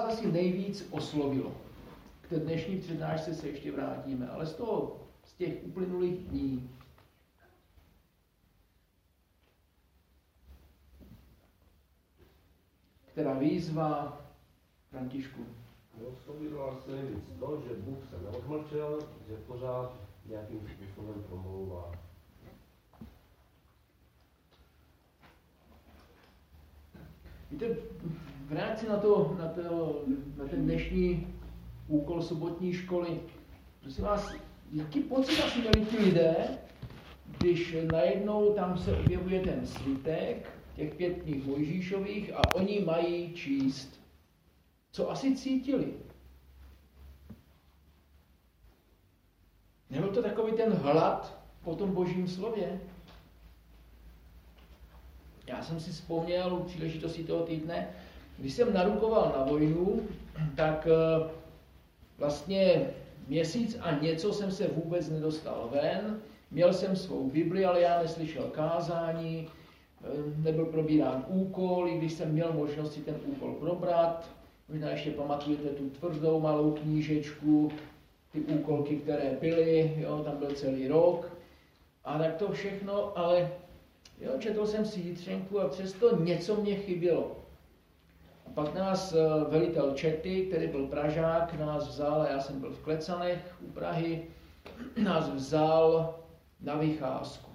asi nejvíc oslovilo. K té dnešní přednášce se ještě vrátíme, ale z těch uplynulých dní. Která výzva, Františku? Oslovilo asi nejvíc to, že Bůh se neodmlčel, že pořád nějakým způsobem promlouvá. Víte, v reakci na ten dnešní úkol sobotní školy, prosím vás, jaký pocit asi měli ti lidé, když najednou tam se objevuje ten svitek těch 5 knih Mojžíšových a oni mají číst. Co asi cítili? Nebyl to takový ten hlad po tom Božím slově? Já jsem si vzpomněl u příležitosti toho týdne, když jsem narukoval na vojnu, tak vlastně měsíc a něco jsem se vůbec nedostal ven. Měl jsem svou Bibli, ale já neslyšel kázání, nebyl probírán úkol, i když jsem měl možnost si ten úkol probrat. Možná ještě pamatujete tu tvrdou malou knížečku, ty úkolky, které byly, jo, tam byl celý rok. A tak to všechno, ale jo, četl jsem si jitřenku a přesto něco mě chybělo. A pak nás velitel čety, který byl Pražák, nás vzal, a já jsem byl v Klecanech u Prahy, nás vzal na vycházku.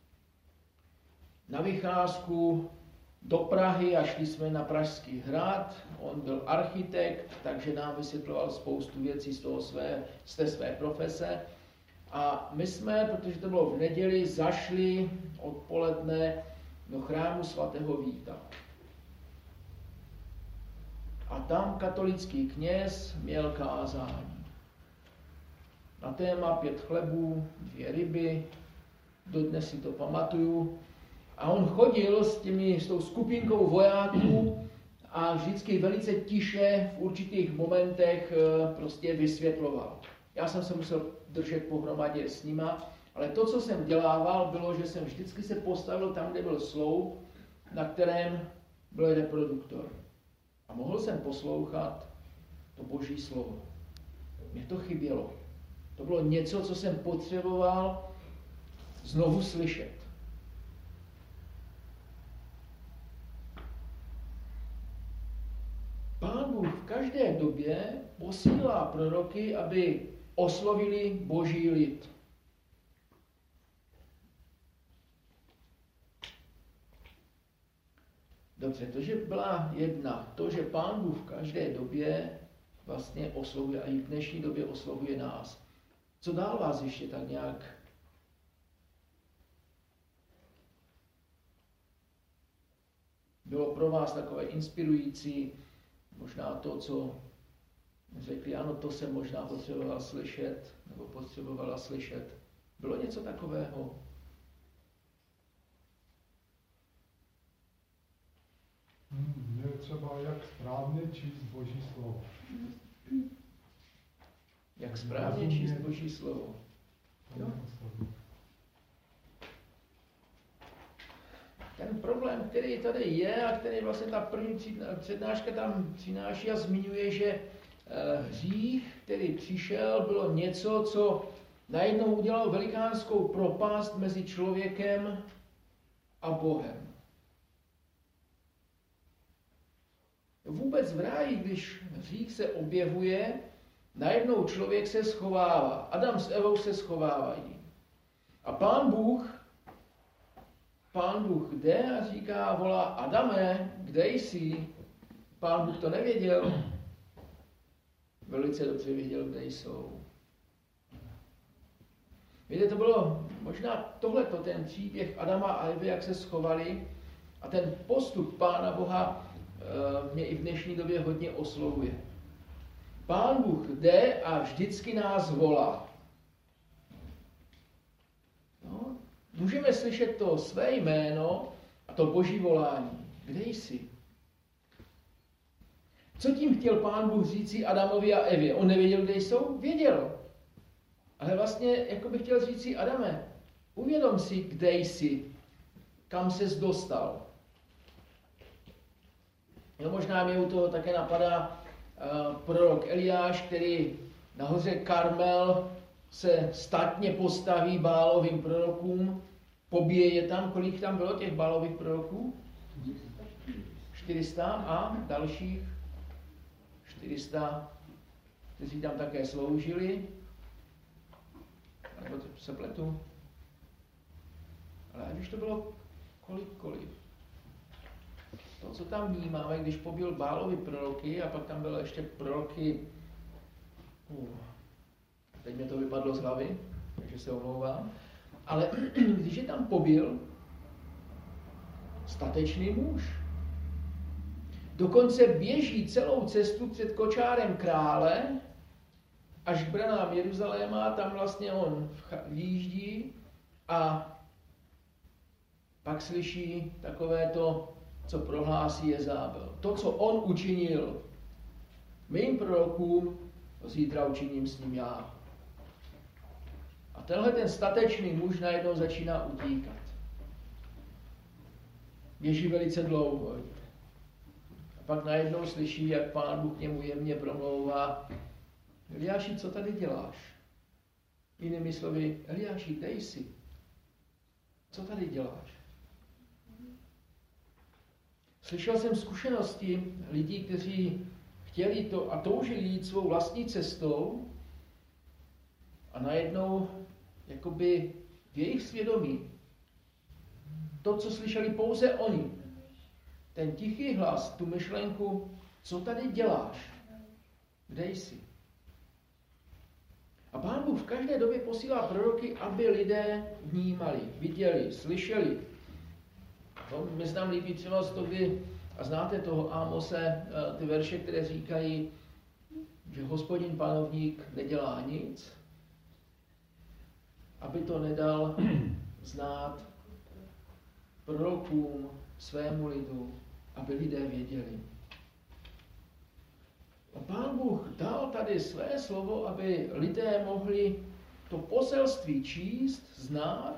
Na vycházku do Prahy a šli jsme na Pražský hrad. On byl architekt, takže nám vysvětloval spoustu věcí z té své profese. A my jsme, protože to bylo v neděli, zašli odpoledne do chrámu svatého Víta. A tam katolický kněz měl kázání. Na téma 5 chlebů, 2 ryby, dodnes si to pamatuju. A on chodil s tou skupinkou vojáků a vždycky velice tiše v určitých momentech prostě vysvětloval. Já jsem se musel držet pohromadě s nima, ale to, co jsem dělával, bylo, že jsem vždycky se postavil tam, kde byl sloup, na kterém byl reproduktor. A mohl jsem poslouchat to Boží slovo. Mně to chybělo. To bylo něco, co jsem potřeboval znovu slyšet. Pán Bůh v každé době posílá proroky, aby oslovili Boží lid. Dobře, to, že byla jedna, to, že Pán Bůh v každé době vlastně oslovuje, a i v dnešní době oslovuje nás. Co dál vás ještě tak nějak bylo pro vás takové inspirující, možná to, co řekli, ano, to jsem možná potřeboval slyšet, nebo potřebovala slyšet. Bylo něco takového? Je třeba, jak správně číst Boží slovo. Jak správně číst Boží slovo. Jo? Ten problém, který tady je a který vlastně ta první přednáška tam přináší a zmiňuje, že hřích, který přišel, bylo něco, co najednou udělalo velikánskou propast mezi člověkem a Bohem. Vůbec v ráji, když hřích se objevuje, najednou člověk se schovává. Adam s Evou se schovávají. A Pán Bůh jde a říká, volá, Adame, kde jsi? Pán Bůh to nevěděl. Velice dobře věděl, kde jsou. Víte, to bylo možná tohleto, ten příběh Adama a Evy, jak se schovali, a ten postup Pána Boha mě i v dnešní době hodně oslovuje. Pán Bůh jde a vždycky nás volá. No, můžeme slyšet to své jméno a to Boží volání. Kde jsi? Co tím chtěl Pán Bůh říci Adamovi a Evě? On nevěděl, kde jsou? Věděl. Ale vlastně, jako by chtěl říci, Adame, uvědom si, kde jsi, kam ses dostal. No, možná mě u toho také napadá prorok Eliáš, který na hoře Karmel se statně postaví Bálovým prorokům, pobije je tam. Kolik tam bylo těch Bálových proroků? 400 a dalších 400, kteří tam také sloužili. Nebo se pletu. Ale ať už to bylo kolik. To, co tam vnímáme, když pobil Bálovi proroky a pak tam bylo ještě proroky, teď mě to vypadlo z hlavy, takže se omlouvám, ale když je tam pobil statečný muž, dokonce běží celou cestu před kočárem krále, až k branám Jeruzaléma, tam vlastně on výjíždí a pak slyší takové to, co prohlásí Jezábel. To, co on učinil mým prorokům, zítra učiním s ním já. A tenhle ten statečný muž najednou začíná utíkat. Běží velice dlouho. A pak najednou slyší, jak Pán Bůh k němu jemně promlouvá: Eliáši, co tady děláš? Jinými slovy, Eliáši, kde jsi? Co tady děláš? Slyšel jsem zkušenosti lidí, kteří chtěli to a toužili jít svou vlastní cestou a najednou jakoby v jejich svědomí to, co slyšeli pouze oni, ten tichý hlas, tu myšlenku, co tady děláš? Kde jsi? A Pán Bůh v každé době posílá proroky, aby lidé vnímali, viděli, slyšeli. To mi se tam líbí třeba z toho, a znáte toho Ámose, ty verše, které říkají, že Hospodin panovník nedělá nic, aby to nedal znát prorokům, svému lidu, aby lidé věděli. A Pán Bůh dal tady své slovo, aby lidé mohli to poselství číst, znát.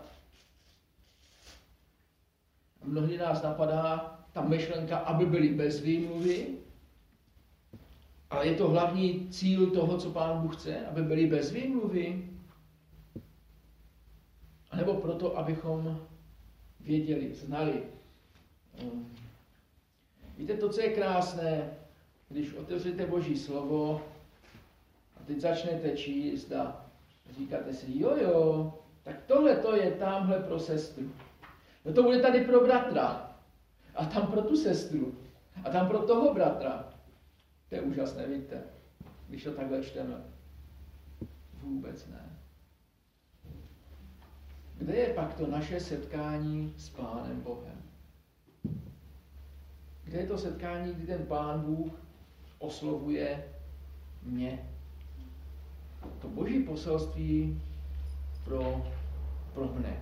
A mnohdy nás napadá ta myšlenka, aby byli bez výmluvy, ale je to hlavní cíl toho, co Pán Bůh chce, aby byli bez výmluvy, anebo proto, abychom věděli, znali. Víte, to, co je krásné, když otevřete Boží slovo a teď začnete číst a říkáte si, jo, tak tohle to je tamhle pro sestru. No to bude tady pro bratra. A tam pro tu sestru. A tam pro toho bratra. To je úžasné, víte, když to takhle čteme. Vůbec ne. Kde je pak to naše setkání s Pánem Bohem? Kde je to setkání, kdy ten Pán Bůh oslovuje mě? To Boží poselství pro mne.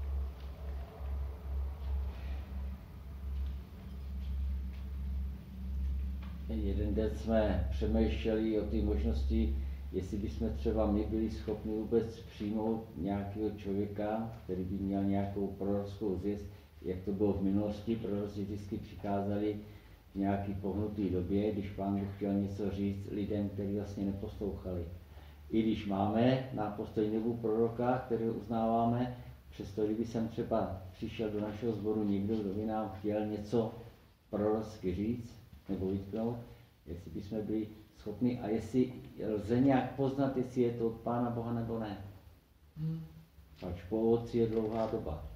Jeden den jsme přemýšleli o té možnosti, jestli bychom třeba my byli schopni vůbec přijmout nějakého člověka, který by měl nějakou prorockou zvěst, jak to bylo v minulosti. Proroci vždycky přicházeli v nějaký pohnutý době, když Pán Bůh chtěl něco říct lidem, kteří vlastně neposlouchali. I když máme na postojnému proroka, který uznáváme, přesto kdyby jsem třeba přišel do našeho sboru někdo, kdo by nám chtěl něco prorocky říct, nebo vytknout, jestli bychom byli schopni a jestli lze nějak poznat, jestli je to od Pána Boha nebo ne. Pač po ovoci je dlouhá doba.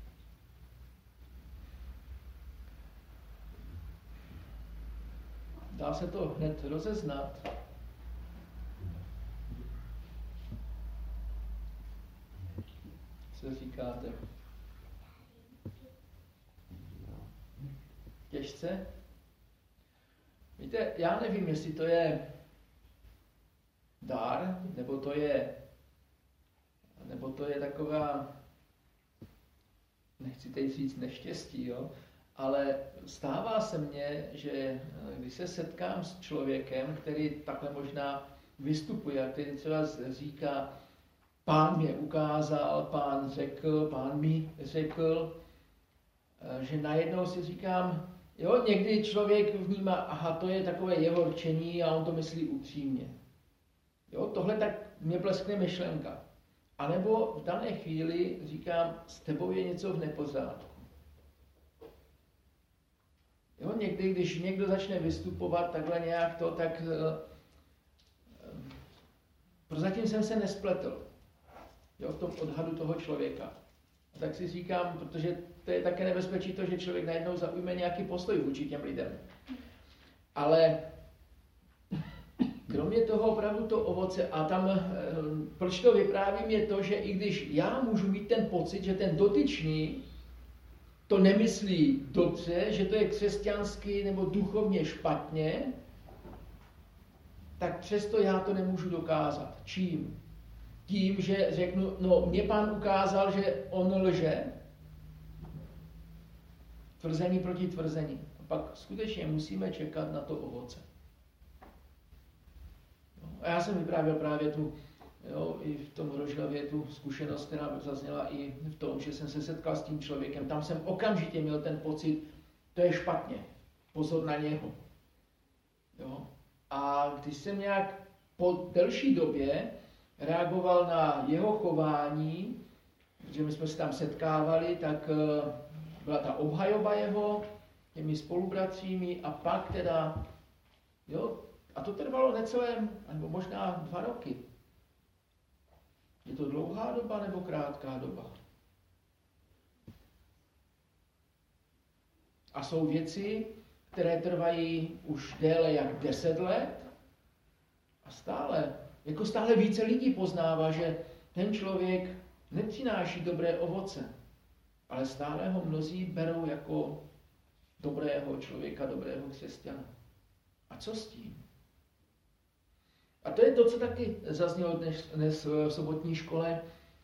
Dá se to hned rozeznat. Co říkáte? Těžce? Víte, já nevím, jestli to je dar, nebo to je taková, nechci teď říct neštěstí, jo? Ale stává se mně, že když se setkám s člověkem, který takhle možná vystupuje, který třeba říká, Pán mě ukázal, Pán řekl, Pán mi řekl, že najednou si říkám, Jo, někdy člověk vnímá, aha, to je takové jeho rčení a on to myslí upřímně. Jo, tohle tak mě bleskne myšlenka. A nebo v dané chvíli říkám, s tebou je něco v nepořádku. Jo, někdy, když někdo začne vystupovat takhle nějak to, tak prozatím jsem se nespletl. Jo, v tom odhadu toho člověka. A tak si říkám, protože to je také nebezpečí to, že člověk najednou zaujme nějaký postoj vůči těm lidem. Ale kromě toho opravdu to ovoce, a tam, proč to vyprávím, je to, že i když já můžu mít ten pocit, že ten dotyčný to nemyslí dobře, že to je křesťansky nebo duchovně špatně, tak přesto já to nemůžu dokázat. Čím? Tím, že řeknu, no mě Pán ukázal, že on lže. Tvrzení proti tvrzení. A pak skutečně musíme čekat na to ovoce. A já jsem vyprávěl právě tu, jo, i v tom Rožnově tu zkušenost, která zazněla i v tom, že jsem se setkal s tím člověkem. Tam jsem okamžitě měl ten pocit, to je špatně, pozor na něho. Jo. A když jsem nějak po delší době reagoval na jeho chování, protože my jsme se tam setkávali, tak byla ta obhajoba jeho těmi spolubratřími a pak teda, jo, a to trvalo necelé, nebo možná 2 roky. Je to dlouhá doba nebo krátká doba? A jsou věci, které trvají už déle jak 10 let a stále více lidí poznává, že ten člověk nepřináší dobré ovoce, ale stále ho mnozí berou jako dobrého člověka, dobrého křesťana. A co s tím? A to je to, co taky zaznělo dnes v sobotní škole.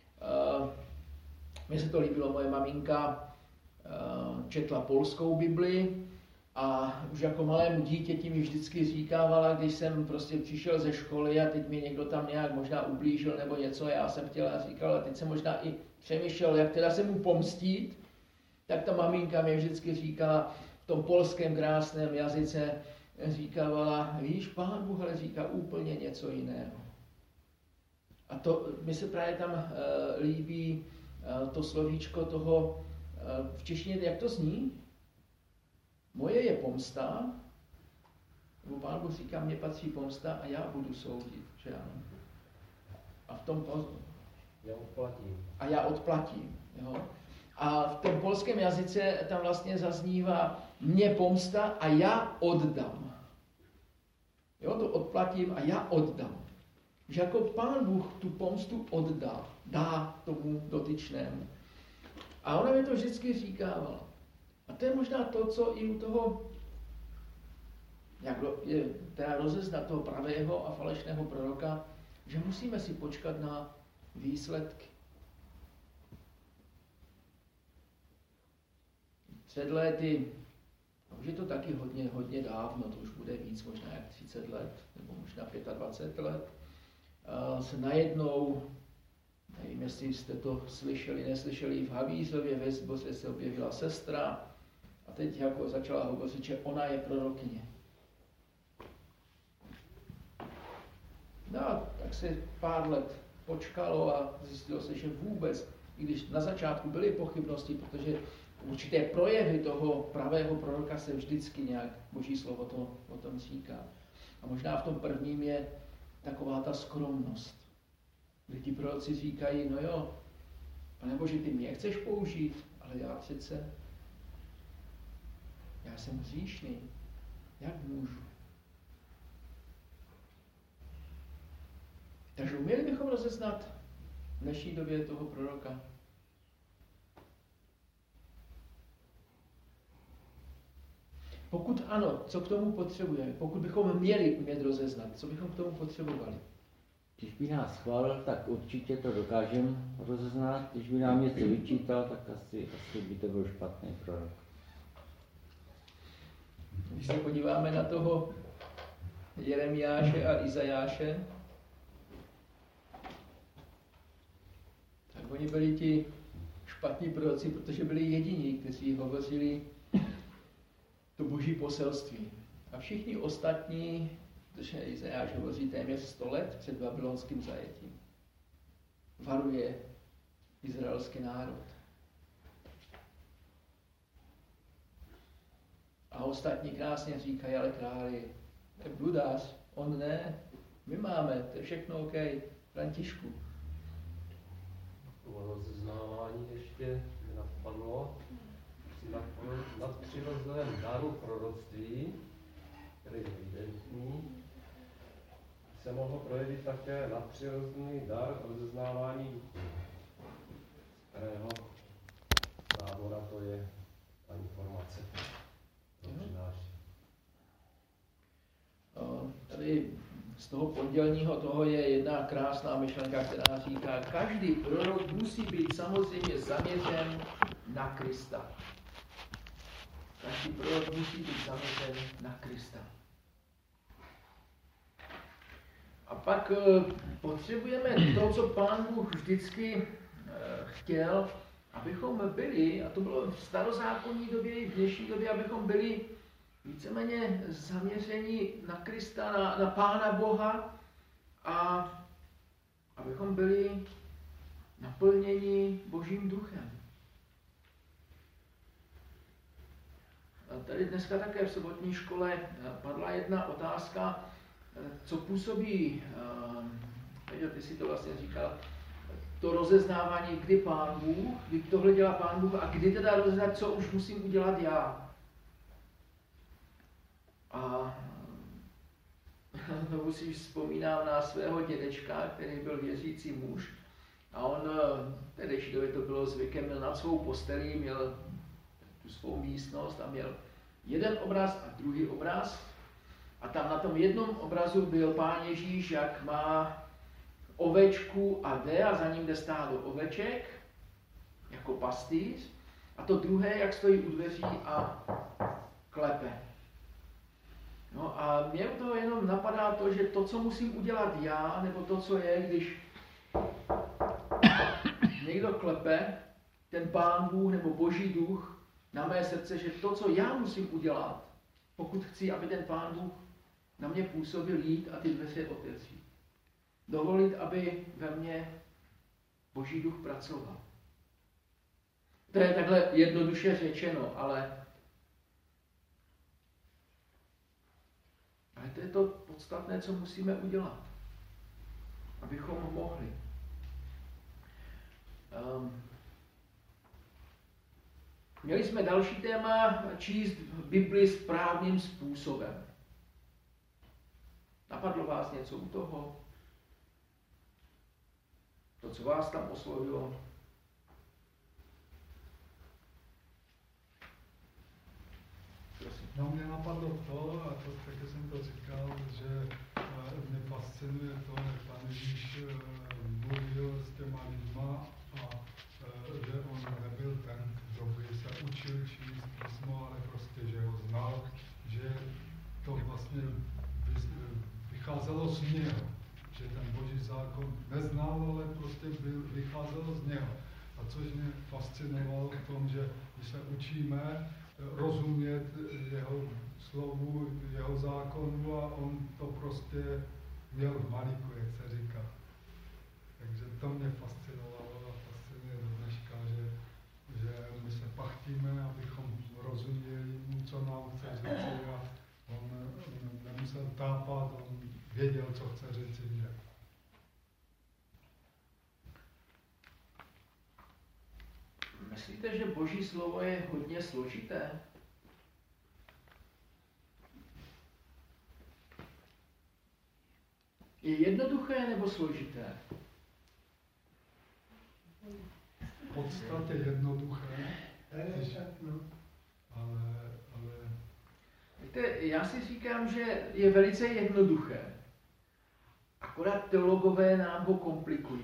Mně se to líbilo, moje maminka četla polskou Bibli a už jako malému dítěti mi vždycky říkávala, když jsem prostě přišel ze školy a teď mi někdo tam nějak možná ublížil nebo něco, já jsem chtěla a říkala, a teď jsem možná i přemýšlel, jak teda se mu pomstít, tak ta maminka mi vždycky říkala v tom polském krásném jazyce, říkávala, víš, Pán Bůh ale říká úplně něco jiného. A to, mi se právě tam líbí to slovíčko toho, v češtině, jak to zní? Moje je pomsta, nebo Pán Bůh říká, mně patří pomsta a já budu soudit, že ano. A v tom já odplatím. A já odplatím, jo. A v tom polském jazyce tam vlastně zaznívá mě pomsta a já oddám. Jo, to odplatím a já oddám. Že jako Pán Bůh tu pomstu oddá, dá tomu dotyčnému. A ona mi to vždycky říkávala. A to je možná to, co i u toho, jak je teda rozeznat toho pravého a falešného proroka, že musíme si počkat na výsledky. Před lety, už je to taky hodně dávno, to už bude víc, možná jak 30 let, nebo možná 25 let, se najednou, nevím, jestli jste to slyšeli, neslyšeli, v Havířově ve sboře se objevila sestra a teď jako začala hovořit, že ona je prorokyně. No, tak se pár let počkalo a zjistilo se, že vůbec, i když na začátku byly pochybnosti, protože určité projevy toho pravého proroka se vždycky nějak Boží slovo o tom říká. A možná v tom prvním je taková ta skromnost. Kdy ti proroci říkají, no jo, Pane Bože, ty mě chceš použít, ale já přece, já jsem hříšný, jak můžu? Takže uměli bychom rozeznat v dnešní době toho proroka. Pokud ano, co k tomu potřebujeme? Pokud bychom měli umět rozeznat, co bychom k tomu potřebovali? Když by nás chválil, tak určitě to dokážeme rozeznat. Když by nám něco vyčítal, tak asi by to byl špatný prorok. Když se podíváme na toho Jeremiáše a Izajáše, tak oni byli ti špatní proroci, protože byli jediní, kteří hovořili to boží poselství. A všichni ostatní, protože Izajáš hovoří téměř 100 let před babylonským zajetím, varuje izraelský národ. A ostatní krásně říkají, ale králi, bludář, on ne, my máme, to je všechno OK, Františku. O rozeznávání ještě mě napadlo, nad přirozeném daru proroctví, který je evidentní, se mohl projevit také nadpřirozený dar rozeznávání duchu, kterého závora to je ta informace, kterou přináší. Tady z toho pondělního toho je jedna krásná myšlenka, která říká, každý prorok musí být samozřejmě zaměřen na Krista. Každý prorok musí být zaměřen na Krista. A pak potřebujeme to, co Pán Bůh vždycky chtěl, abychom byli, a to bylo v starozákonní době i v dnešní době, abychom byli víceméně zaměření na Krista, na Pána Boha a abychom byli naplněni Božím duchem. A tady dneska také v sobotní škole padla jedna otázka, co působí, ty si to vlastně říkal, to rozeznávání, kdy Pán Bůh, kdy tohle dělá Pán Bůh a kdy teda rozeznat, co už musím udělat já. A znovu si vzpomínám na svého dědečka, který byl věřící muž. A on, v tehdejší době to bylo zvykem, měl nad svou postelí, měl tu svou místnost a měl jeden obraz a druhý obraz. A tam na tom jednom obrazu byl Pán Ježíš, jak má ovečku a jde a za ním jde stádo oveček, jako pastýř. A to druhé, jak stojí u dveří a klepe. No a mě u toho jenom napadá to, že to, co musím udělat já, nebo to, co je, když někdo klepe, ten Pán Bůh nebo Boží duch na mé srdce, že to, co já musím udělat, pokud chci, aby ten Pán Bůh na mě působil, jít a ty dveře otevřít. Dovolit, aby ve mně Boží duch pracoval. To je takhle jednoduše řečeno, ale to je to podstatné, co musíme udělat, abychom mohli. Měli jsme další téma, číst Bibli správným způsobem. Napadlo vás něco u toho? To, co vás tam oslovilo? Prosím. No, mě napadlo to, a to taky jsem to říkal, že mě fascinuje to, jak Pán Ježíš mluvil s těma lidma a že on nebyl ten, kdo by se učil číst písmo, ale prostě, že ho znal, že to vlastně vycházelo z něho, že ten Boží zákon neznal, ale prostě vycházelo z něho. A což mě fascinovalo v tom, že když se učíme rozumět jeho slovu, jeho zákonu a on to prostě měl v malíku, jak se říká. Takže to mě fascinovalo a fascinuje do dneška, že my se pachtíme, abychom rozuměli mu, co nám chce říct a on nemusel tápat, on věděl, co chce říct jinde. Myslíte, že Boží slovo je hodně složité? Je jednoduché nebo složité? V podstatě jednoduché, ale... Víte, já si říkám, že je velice jednoduché. Akorát teologové nám ho komplikují.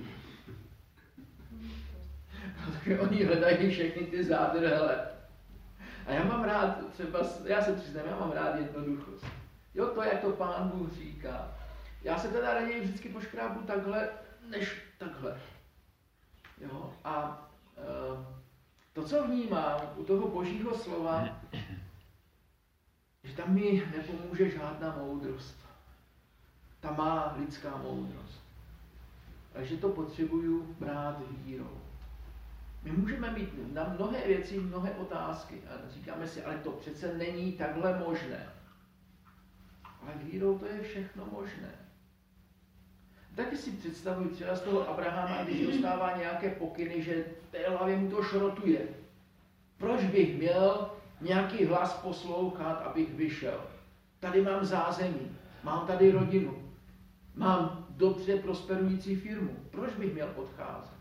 Protože oni hledají všechny ty zádrhele. A já mám rád, třeba, já se přiznám, já mám rád jednoduchost. Jo, to, jak to Pán Bůh říká. Já se teda raději vždycky poškrábu takhle, než takhle. Jo, a to, co vnímám u toho Božího slova, že tam mi nepomůže žádná moudrost. Ta má lidská moudrost. Ale že to potřebuju brát vírou. My můžeme mít na mnohé věci, mnohé otázky a říkáme si, ale to přece není takhle možné. Ale vírou to je všechno možné. Taky si představuji třeba z toho Abrahama, když dostává nějaké pokyny, že v té hlavě mu to šrotuje. Proč bych měl nějaký hlas poslouchat, abych vyšel? Tady mám zázemí, mám tady rodinu, mám dobře prosperující firmu. Proč bych měl odcházet?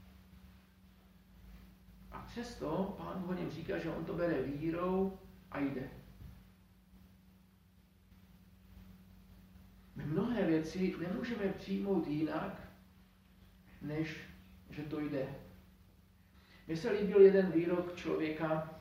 A přesto Pán o něm říká, že on to bere vírou a jde. My mnohé věci nemůžeme přijmout jinak, než že to jde. Mně se líbil jeden výrok člověka,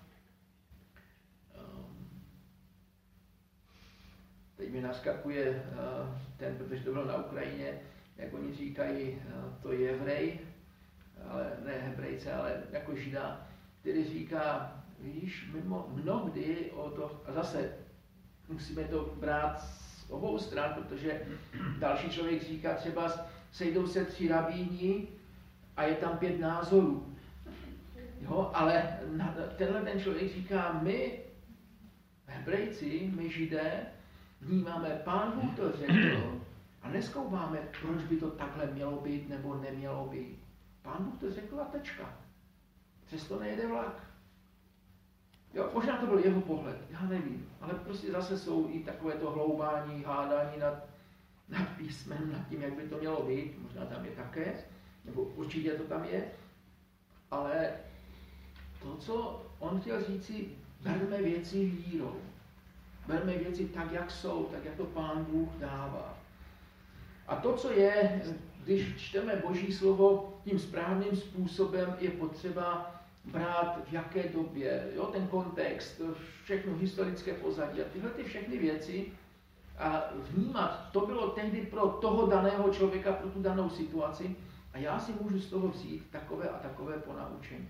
teď mi naskakuje ten, protože to byl na Ukrajině, jak oni říkají, to je Jevrej, ale ne Hebrejce, ale jako Žida, který říká, vidíš, mnohdy o to, a zase musíme to brát z obou stran, protože další člověk říká třeba, sejdou se 3 rabíni a je tam 5 názorů. Jo, ale tenhle ten člověk říká, my Hebrejci, my Židé, vnímáme, Pán Bůh to řekl a nezkoumáme, proč by to takhle mělo být nebo nemělo být. Pán Bůh to řekl a tečka. Přesto nejede vlak. Jo, možná to byl jeho pohled, já nevím, ale prostě zase jsou i takovéto hloubání, hádání nad písmem, nad tím, jak by to mělo být, možná tam je také, nebo určitě to tam je, ale to, co on chtěl říci, berme věci vírou. Berme věci tak, jak jsou, tak, jak to Pán Bůh dává. A to, co je, když čteme Boží slovo tím správným způsobem, je potřeba brát v jaké době, jo, ten kontext, všechno historické pozadí a tyhle ty všechny věci a vnímat, to bylo tehdy pro toho daného člověka, pro tu danou situaci a já si můžu z toho vzít takové a takové ponaučení.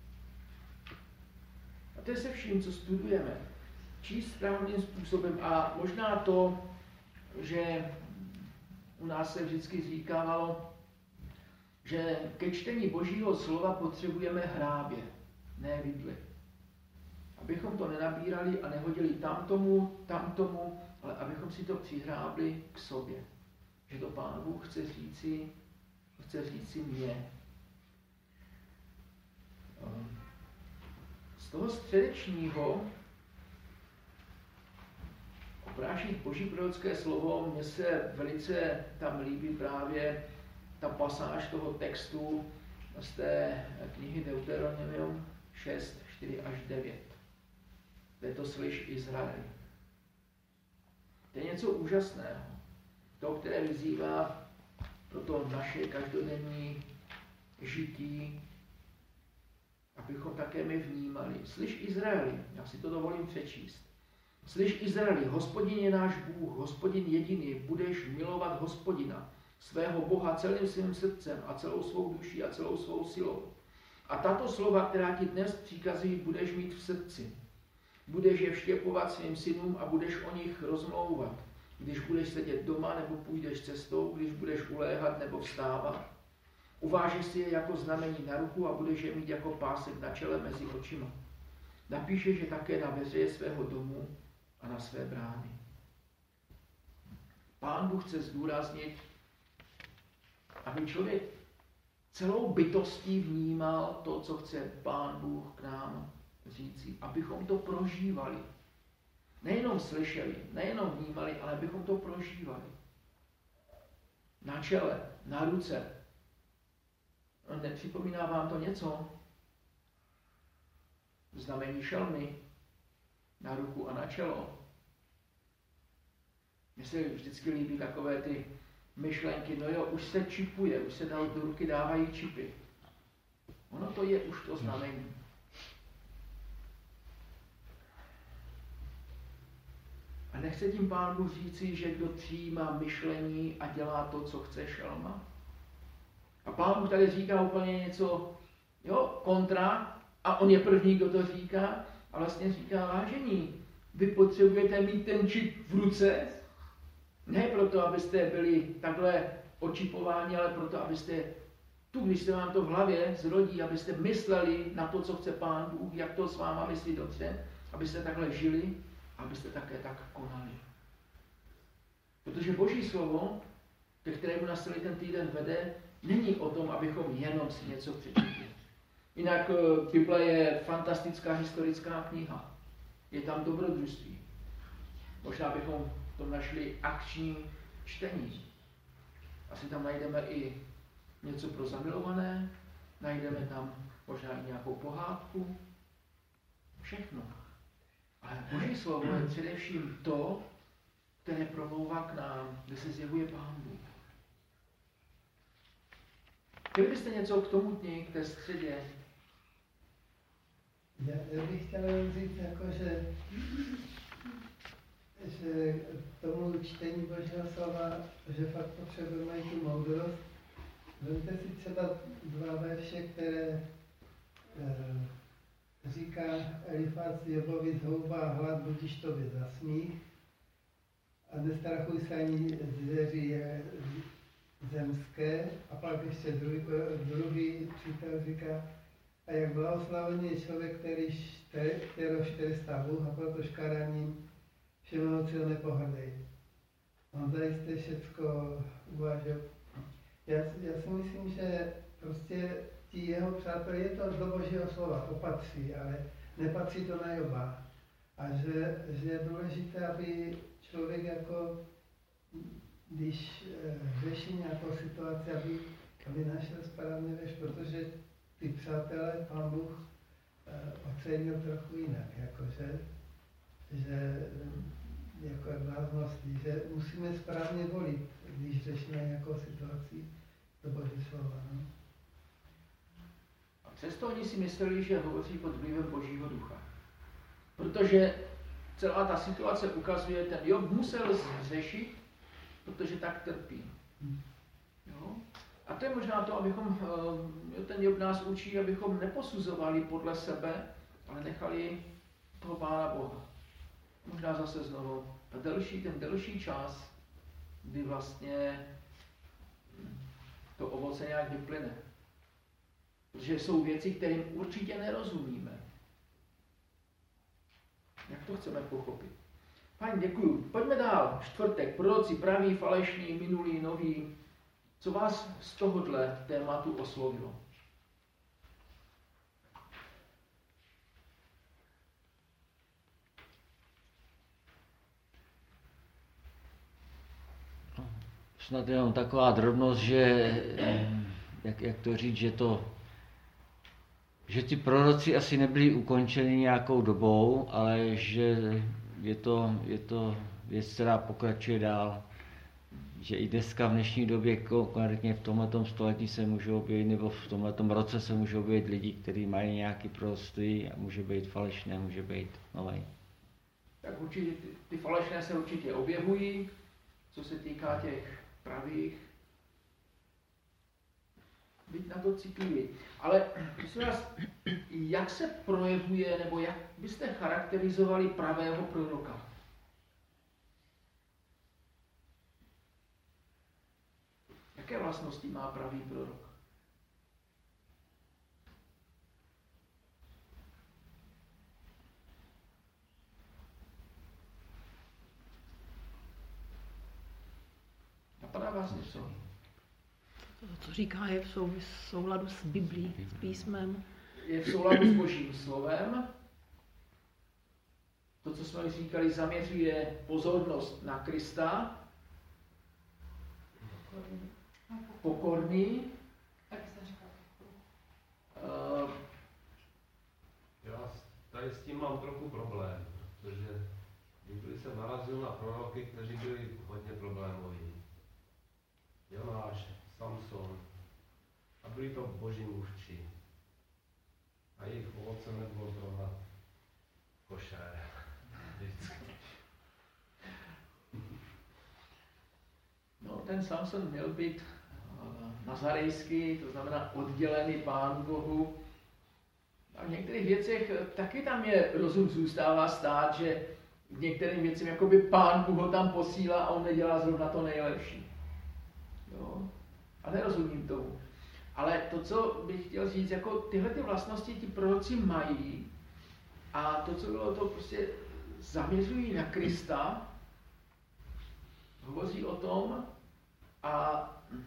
A to je se vším, co studujeme. Číst správným způsobem a možná to, že u nás se vždycky říkávalo, že ke čtení Božího slova potřebujeme hrábě, ne vidly. Abychom to nenabírali a nehodili tamtomu, ale abychom si to přihrábli k sobě. Že to Pán Bůh chce říci mně. Z toho středečního obrážit Boží prorocké slovo, mně se velice tam líbí právě ta pasáž toho textu z té knihy Deuteronomium 6, 4 až 9. Kde to slyš Izraeli. To je něco úžasného. To, které vyzývá pro to naše každodenní žití, abychom také my vnímali. Slyš Izraeli, já si to dovolím přečíst. Slyš Izraeli, Hospodin je náš Bůh, Hospodin jediný, budeš milovat Hospodina, svého Boha celým svým srdcem a celou svou duší a celou svou silou. A tato slova, která ti dnes příkazují, budeš mít v srdci. Budeš je vštěpovat svým synům a budeš o nich rozmlouvat, když budeš sedět doma nebo půjdeš cestou, když budeš uléhat nebo vstávat. Uvážeš si je jako znamení na ruku a budeš je mít jako pásek na čele mezi očima. Napíšeš je také na veřeje svého domu a na své brány. Pán Bůh chce zdůraznit, aby člověk celou bytostí vnímal to, co chce Pán Bůh k nám říci, abychom to prožívali. Nejenom slyšeli, nejenom vnímali, ale abychom to prožívali. Na čele, na ruce. Nepřipomíná vám to něco? Znamení šelmy na ruku a na čelo. Mně se vždycky líbí takové ty myšlenky, no jo, už se čipuje, už se do ruky dávají čipy. Ono to je už to znamení. A nechce tím Pán Bůh říci, že kdo přijímá myšlení a dělá to, co chce šelma? A Pán Bůh tady říká úplně něco, jo, kontra, a on je první, kdo to říká, a vlastně říká, vážení, vy potřebujete mít ten čip v ruce, ne proto, abyste byli takhle očipováni, ale proto, abyste tu, když se vám to v hlavě zrodí, abyste mysleli na to, co chce Pán Bůh, jak to s váma myslí dobře, abyste takhle žili, abyste také tak konali. Protože Boží slovo, ke kterému nás celý ten týden vede, není o tom, abychom jenom si něco přečetli. Jinak Bible je fantastická historická kniha. Je tam dobrodružství. Možná bychom v tom našli akční čtení. Asi tam najdeme i něco pro zamilované, najdeme tam možná i nějakou pohádku. Všechno. Ale Boží slovo je především to, které promlouvá k nám, kde se zjevuje Pán Bůh. Chtěli byste něco k tomu dni, k té středě? Já bych chtěl jen říct, jako, že tomu čtení Božího slova, že fakt potřebujeme i tu moudrost. Vemte si třeba 2 verše, které říká Elifaz Jobovi: zhouba hlad, budíš tobě za smích a nestrachuj se ani zvěří zemské. A pak ještě druhý přítel říká: a jak blahoslavený je člověk, kterého trestá Bůh, a proto škáraním všemohoucího nepohrdej. On zajisté všecko uvážil. Já si myslím, že prostě ti jeho přátelé, je to do Božího slova, to patří, ale nepatří to na Joba. A že je důležité, aby člověk jako, když řeší nějakou situaci, aby našel správný řeš, protože ty přátelé Pán Bůh ocenil trochu jinak, jakože, že jako vlastnosti, že musíme správně volit, když řešíme nějakou situaci do Boží slova. No? A přesto oni si mysleli, že hovoří pod vlivem Božího ducha. Protože celá ta situace ukazuje, ten Job musel řešit, protože tak trpí. Jo? A to je možná to, abychom, ten Job nás učí, abychom neposuzovali podle sebe, ale nechali toho Pána Boha. Možná zase znovu ten delší čas, kdy vlastně to ovoce nějak vyplyne. Protože jsou věci, kterým určitě nerozumíme. Jak to chceme pochopit? Fajn, děkuju. Pojďme dál. Čtvrtek. Proroci praví, falešní, minulý, nový. Co vás z tohohle tématu oslovilo? Snad jenom taková drobnost, že, jak to říct, že ty proroci asi nebyli ukončeni nějakou dobou, ale že je to věc, která pokračuje dál. Že i dneska v dnešní době, konkrétně v tomhletom století se můžou objevit, nebo v tomhletom roce se můžou objevit lidi, kteří mají nějaké proroctví a může být falešné, může být nové. Tak určitě ty falešné se určitě objevují, co se týká těch pravých. Být na to citlivý. Ale prosím vás, jak se projevuje, nebo jak byste charakterizovali pravého proroka? Jaké vlastnosti má pravý prorok? Napadá vás něco? To, co říká, je v souladu s Biblí, s písmem. Je v souladu s Božím slovem. To, co jsme říkali, zaměřuje pozornost na Krista. Pokorný. Já tady s tím mám trochu problém, protože když jsem narazil na proroky, kteří byli hodně problémoví. Jonáš, Samson. A byli to boží mluvčí. A jejich ovoce nebylo zrovna košer. No, ten Samson měl být nazarejský, to znamená oddělený Pánu Bohu. A v některých věcech taky tam je rozum zůstává stát, že k některým věcem, jakoby Pán Bůh ho tam posílá a on nedělá zrovna to nejlepší. Jo? A nerozumím tomu. Ale to, co bych chtěl říct, jako tyhle ty vlastnosti ti proroci mají a to, co bylo, to prostě zaměřují na Krista, hovoří o tom a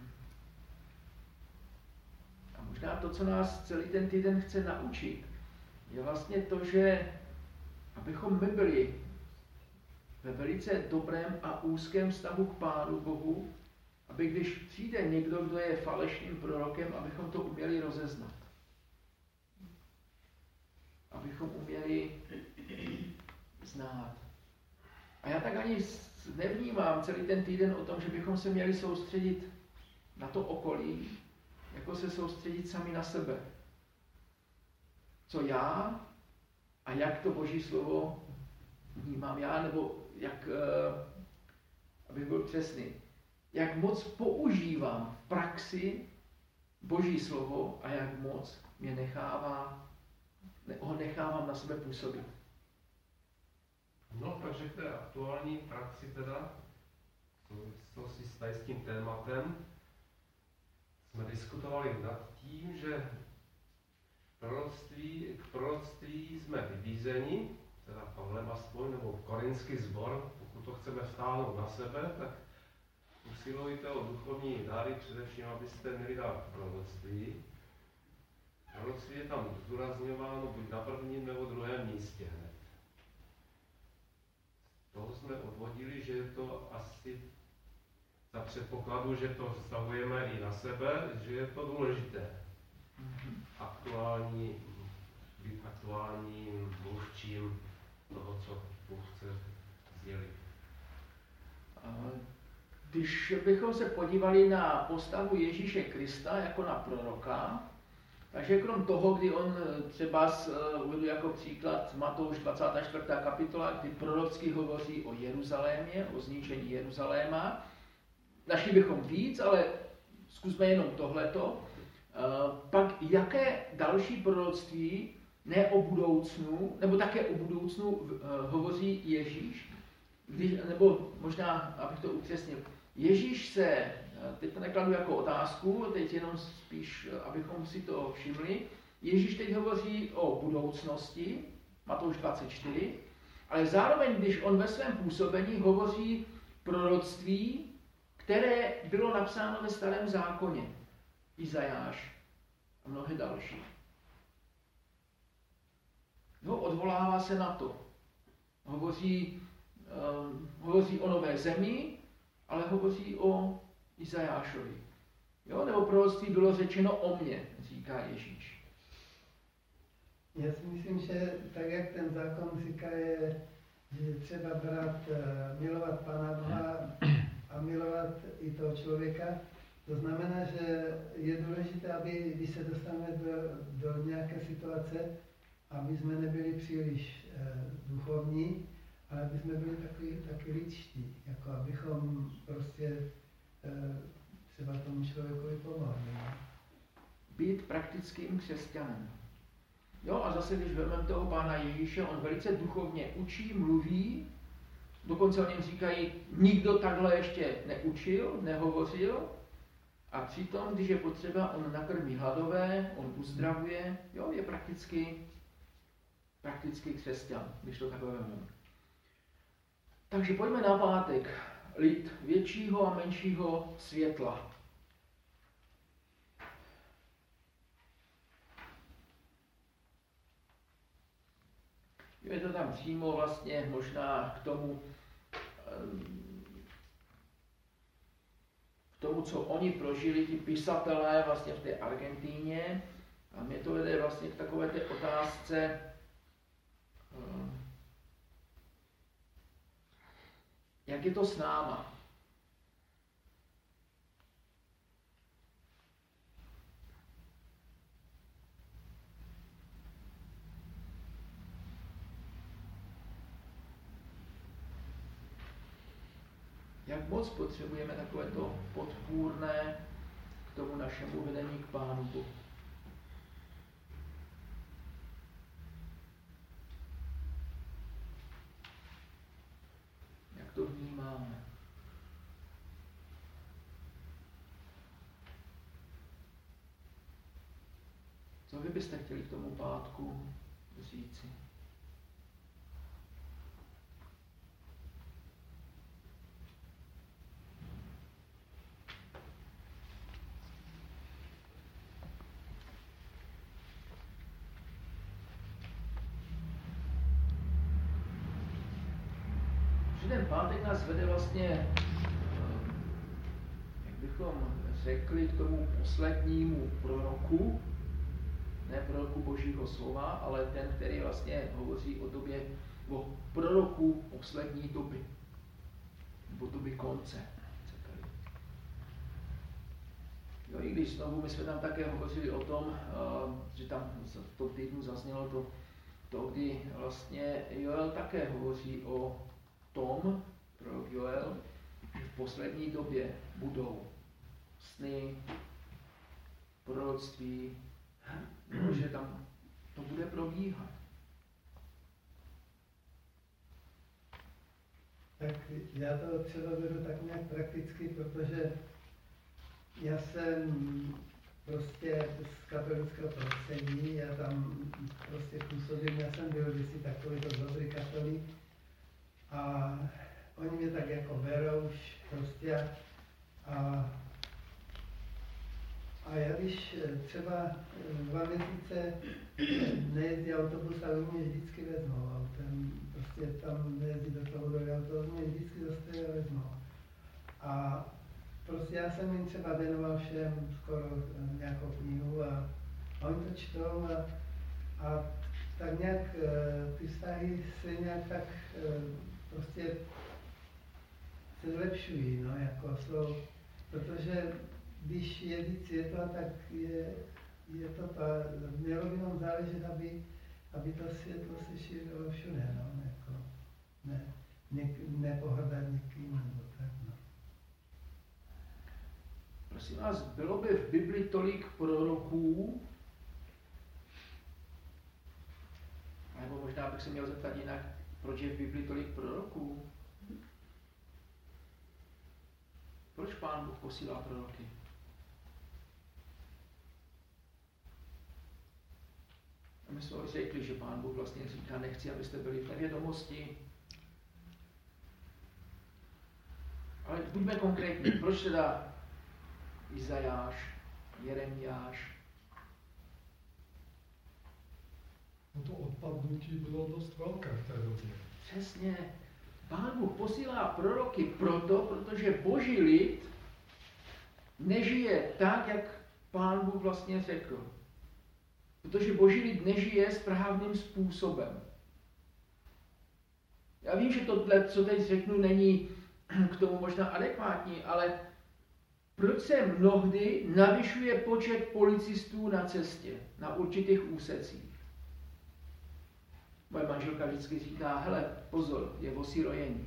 možná to, co nás celý ten týden chce naučit, je vlastně to, že abychom my byli ve velice dobrém a úzkém vztahu k Pánu Bohu, aby když přijde někdo, kdo je falešným prorokem, abychom to uměli rozeznat. Abychom uměli znát. A já tak ani nevnímám celý ten týden o tom, že bychom se měli soustředit na to okolí, jako se soustředit sami na sebe. Co já a jak to Boží slovo vnímám já, nebo jak, abych byl přesný, jak moc používám v praxi Boží slovo a jak moc ho nechávám na sebe působit. No, takže v té aktuální praxi teda, co si s tím tématem, jsme diskutovali nad tím, že k proroctví jsme vybízeni, teda Pavlem aspoň, nebo korinský sbor, pokud to chceme vztáhnout na sebe, tak usilujte o duchovní dáry, především abyste měli dát proroctví. Proroctví je tam zdůrazňováno buď na prvním nebo druhém místě hned. Z toho jsme odvodili, že je to asi za předpokladu, že to vztahujeme i na sebe, že je to důležité. Být aktuálním mluvčím toho, co Bůh chce sdělit. Když bychom se podívali na postavu Ježíše Krista jako na proroka, takže krom toho, kdy on třeba uvedu jako příklad Matouš 24. kapitola, kdy prorocky hovoří o Jeruzalémě, o zničení Jeruzaléma, našli bychom víc, ale zkusme jenom tohleto. Pak jaké další proroctví, ne o budoucnu, nebo také o budoucnu hovoří Ježíš, nebo možná, abych to upřesnil, Ježíš se, teď to nekladu jako otázku, teď jenom spíš, abychom si to všimli, Ježíš teď hovoří o budoucnosti, Matouš 24, ale zároveň, když on ve svém působení hovoří proroctví, které bylo napsáno ve Starém zákoně, Izajáš a mnohé další. No, odvolává se na to. Hovoří o nové zemi, ale hovoří o Izajášovi. Jo? Nebo proroctví bylo řečeno o mně, říká Ježíš. Já si myslím, že tak, jak ten zákon říká, je, že třeba milovat Pána Boha a milovat i toho člověka. To znamená, že je důležité, aby, když se dostaneme do nějaké situace, aby jsme nebyli příliš duchovní, ale aby jsme byli taky lidští, jako abychom prostě třeba tomu člověkovi pomohli. Být praktickým křesťanem. Jo, a zase, když vezmeme toho Pána Ježíše, on velice duchovně učí, mluví, dokonce o něm říkají, nikdo takhle ještě neučil, nehovořil, a přitom, když je potřeba, on nakrmí hladové, on uzdravuje, jo, je praktický křesťan, když to takhle vezmeme. Takže pojďme na pátek. Lid většího a menšího světla. Je to tam přímo vlastně možná k tomu, co oni prožili, ti pisatelé vlastně v té Argentíně. A mě to vede vlastně k takové té otázce, jak je to s náma. Jak moc potřebujeme takovéto podpůrné k tomu našemu vedení k Pánu Bohu. Co vy byste chtěli k tomu pátku říci? Ten pátek nás vede vlastně, jak bychom řekli, k tomu poslednímu proroku, ne proroku Božího slova, ale ten, který vlastně hovoří o proroku poslední doby, nebo doby konce. Jo, i když znovu my jsme tam také hovořili o tom, že tam v tom týdnu zaznělo to, kdy vlastně Joel také hovoří o tom, prorok Joel, že v poslední době budou sny, proroctví, že tam to bude probíhat. Tak já to třeba beru tak nějak prakticky, protože já jsem prostě z katolického prostředí, já tam prostě působím, já jsem byl kdysi takovýto dobrý katolík a oni mě tak jako berou už prostě a já když třeba 2 měsíce nejezdí autobus, ale mě vždycky vezmou autem, prostě tam nejezdí do toho autobus, mě vždycky zastaví a vezmou. A prostě já jsem jim třeba věnoval všem skoro nějakou knihu a oni to čtou a tak nějak ty vztahy se nějak tak prostě se zlepšují, no, jako jsou, protože když jezdí světla, tak je to mělo by nám záležet, aby to světlo se šířilo všude, no, jako nepohrdat někým, nebo tak, no. Prosím vás, bylo by v Bibli tolik proroků, nebo možná bych se měl zeptat jinak, proč je v Bibli tolik proroků? Proč Pán Bůh posílá proroky? A my jsme řekli, že Pán Bůh vlastně říká, nechci, abyste byli v nevědomosti. Ale buďme konkrétní, proč teda Izajáš, Jeremiáš? No to odpadnutí bylo dost velké v té době. Přesně. Pán Bůh posílá proroky protože Boží lid nežije tak, jak Pán Bůh vlastně řekl. Protože Boží lid nežije správným způsobem. Já vím, že tohle, co teď řeknu, není k tomu možná adekvátní, ale proč se mnohdy navyšuje počet policistů na cestě, na určitých úsecích? Moje manželka vždycky říká, hele, pozor, je osirojení.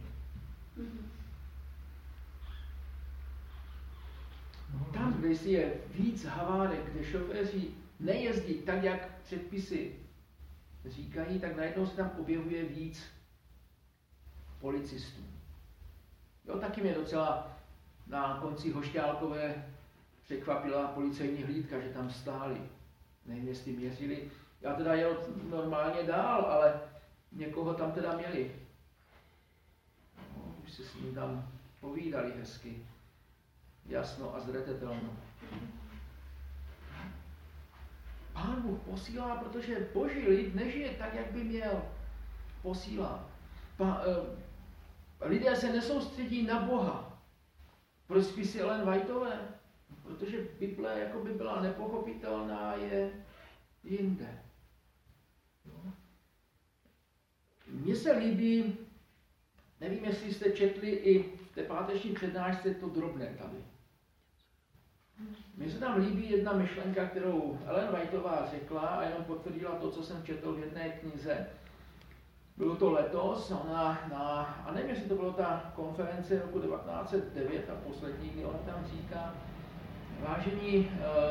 Tam, kde je víc havárek, kde šoféři nejezdí tak, jak předpisy říkají, tak najednou se tam objevuje víc policistů. Jo, taky mě docela na konci Hošťálkové překvapila policejní hlídka, že tam stáli. Nevím, jestli měřili. Já teda jel normálně dál, ale někoho tam teda měli. No, už se s ním tam povídali hezky. Jasno a zřetelno. Pán Bůh posílá, protože Boží lid nežije tak, jak by měl. Posílá. Lidé se nesoustředí na Boha. Proč spisy Ellen Whiteové? Protože Bible jako by byla nepochopitelná, je jinde. Mně se líbí, nevím, jestli jste četli i v té páteční přednášce to drobné tady. Mně se tam líbí jedna myšlenka, kterou Ellen Whiteová řekla a jenom potvrdila to, co jsem četl v jedné knize. Bylo to letos, a nevím, jestli to byla ta konference roku 1909 a poslední, kdy ona tam říká, vážení,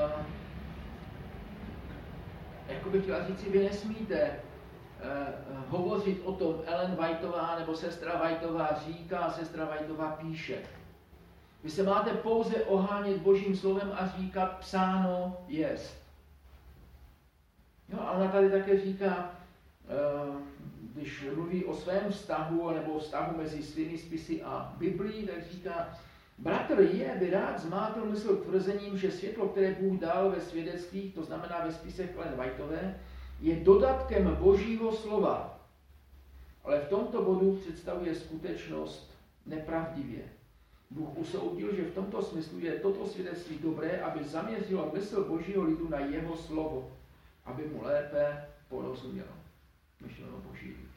jako bych chtěla říct, vy nesmíte hovořit o tom Ellen Whiteová nebo sestra Whiteová říká, sestra Whiteová píše. Vy se máte pouze ohánět Božím slovem a říkat psáno jest. Jo, a ona tady také říká, když mluví o svém vztahu nebo vztahu mezi svými spisy a Biblií, tak říká, bratr je by rád zmátl mysl tvrzením, že světlo, které Bůh dal ve svědectvích, to znamená ve spisech Ellen Whiteové, je dodatkem Božího slova. Ale v tomto bodu představuje skutečnost nepravdivě. Bůh usoudil, že v tomto smyslu je toto svědectví dobré, aby zaměřilo mysl Božího lidu na jeho slovo, aby mu lépe porozumělo. Myšleno Boží lid.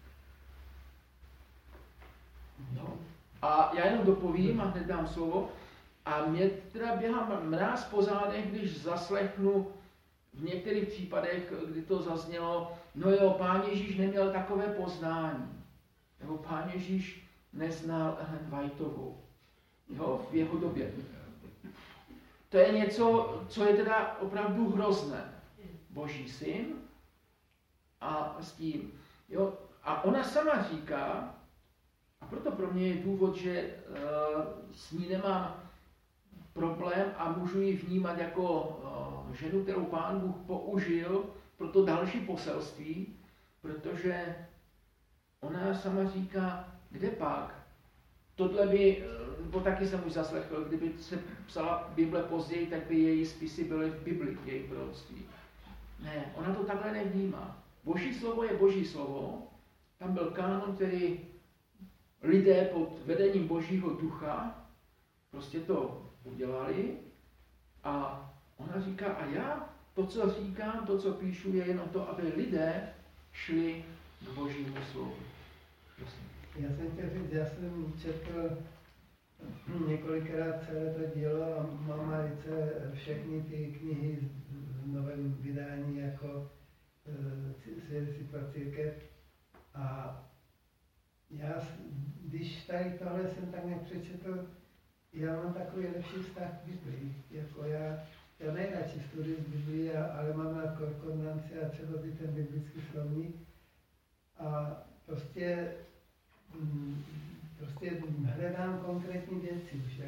No. A já jenom dopovím a hned dám slovo. A mě teda běhá mráz po zádech, když zaslechnu v některých případech, kdy to zaznělo, no jo, Pán Ježíš neměl takové poznání. Nebo Pán Ježíš neznal Ellen Whiteovou. Jo, v jeho době. To je něco, co je teda opravdu hrozné. Boží syn a s tím. Jo, a ona sama říká, a proto pro mě je důvod, že s ní nemám problém a můžu ji vnímat jako ženu, kterou Pán Bůh použil pro to další poselství, protože ona sama říká, kde pak? Tohle by, nebo taky jsem už zaslechl, kdyby se psala Bible později, tak by její spisy byly v Bibli, její proroctví. Ne, ona to takhle nevnímá. Boží slovo je Boží slovo, tam byl kánon, který lidé pod vedením Božího ducha prostě to udělali a ona říká, a já to, co říkám, to, co píšu, je jenom to, aby lidé šli k Božímu slovu. Prosím. Já jsem chtěl říct, já jsem četl několikrát celé to dílo a mám velice všechny ty knihy v novém vydání jako Svědectví pro církev. A já, když tady tohle jsem tak nepřečetl, já mám takový lepší vztah k Biblii. Jako já nejradši studuji Biblii, ale mám na korkondanci a třeba by ten biblický slovník. A prostě hledám konkrétní věci už,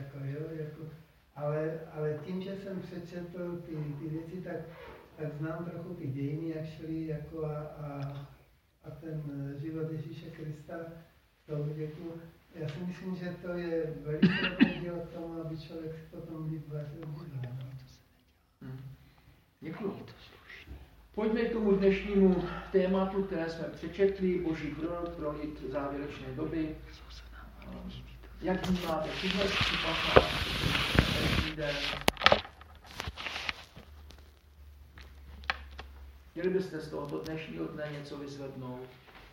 ale tím, že jsem přečetl ty věci, tak znám trochu ty dějiny, jak šly, a ten život Ježíše Krista z toho věku. Já si myslím, že to je velice dobrý díl k tomu, aby člověk si potom líp vážil. Děkuji. Pojďme k tomu dnešnímu tématu, které jsme přečetli, Boží prorok pro lid závěrečné doby. Jak vnímáte tuhle případ dnešní den? Chtěli byste z tohoto dnešního dne něco vyzvednout?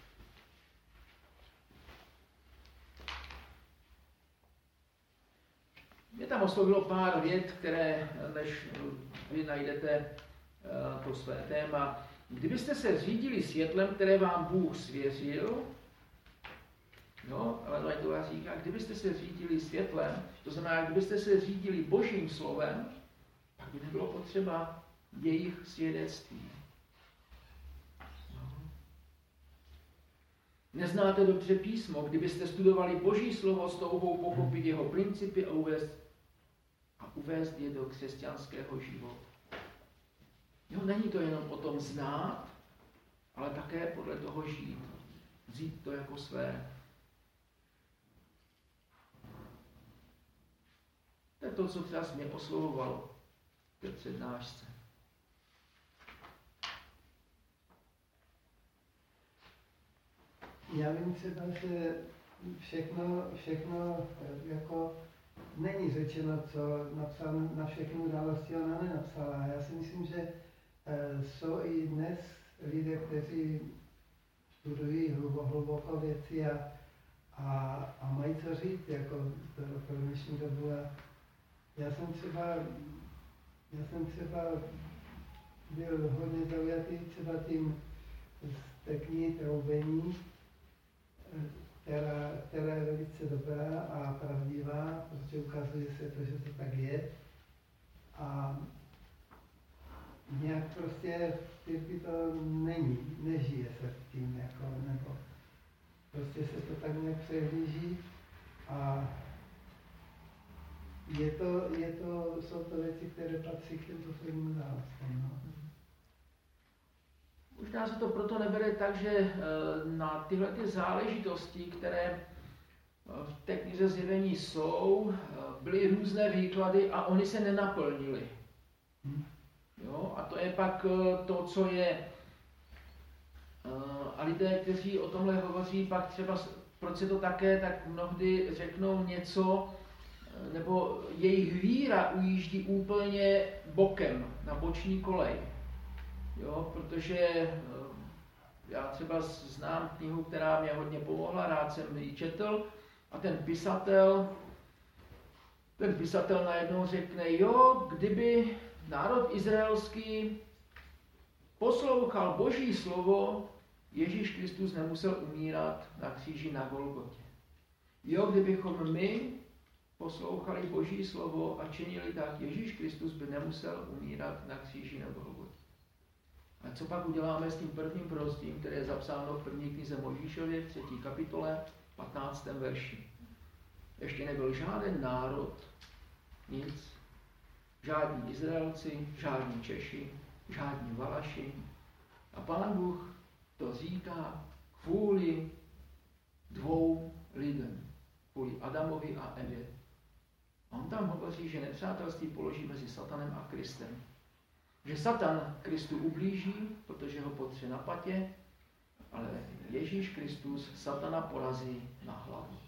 Mě tam oslovilo pár vět, které, než vy najdete to své téma. Kdybyste se řídili světlem, které vám Bůh svěřil, ale Whiteová říká, kdybyste se řídili světlem, to znamená, kdybyste se řídili Božím slovem, pak by nebylo potřeba jejich svědectví. Neznáte dobře písmo, kdybyste studovali Boží slovo s touhou pochopit jeho principy a uvést je do křesťanského života. Není to jenom o tom znát, ale také podle toho žít. Vzít to jako své. To je to, co třeba mě oslovovalo v té přednášce. Já vím třeba, že všechno jako není řečeno, co napsal na všechny události, ona nenapsala. Já si myslím, že jsou i dnes lidé, kteří studují hluboko věci a mají co říct jako pro dnešní dobu. Já jsem třeba byl hodně zaujatý třeba tím z té knihy Troubení, která je velice dobrá a pravdivá, protože ukazuje se to, že to tak je. A nějak prostě v církvi to není, nežije se s tím, nebo prostě se to tak nějak přehlíží a jsou to věci, které patří k těm posledním událostem. Možná se to proto nebere tak, že na tyhle ty záležitosti, které v té knize Zjevení jsou, byly různé výklady a oni se nenaplnili. Jo? A to je pak to, co je. A lidé, kteří o tomhle hovoří, pak třeba, proč se to také, tak mnohdy řeknou něco, nebo jejich víra ujíždí úplně bokem, na boční kolej. Jo? Protože já třeba znám knihu, která mě hodně pomohla, rád jsem ji četl, a ten pisatel najednou řekne, jo, kdyby národ izraelský poslouchal Boží slovo, Ježíš Kristus nemusel umírat na kříži na Golgotě. Jo, kdybychom my poslouchali Boží slovo a činili tak, Ježíš Kristus by nemusel umírat na kříži na Golgotě. A co pak uděláme s tím prvním proroctvím, které je zapsáno v první knize Mojžíšově v 3. kapitole, 15. verši. Ještě nebyl žádný národ, nic, žádní Izraelci, žádní Češi, žádní Valaši. A Pán Bůh to říká kvůli dvou lidem, kvůli Adamovi a Evě. On tam hovoří, že nepřátelství položí mezi Satanem a Kristem. Že Satan Kristu ublíží, protože ho potře na patě, ale Ježíš Kristus Satana porazí na hlavu.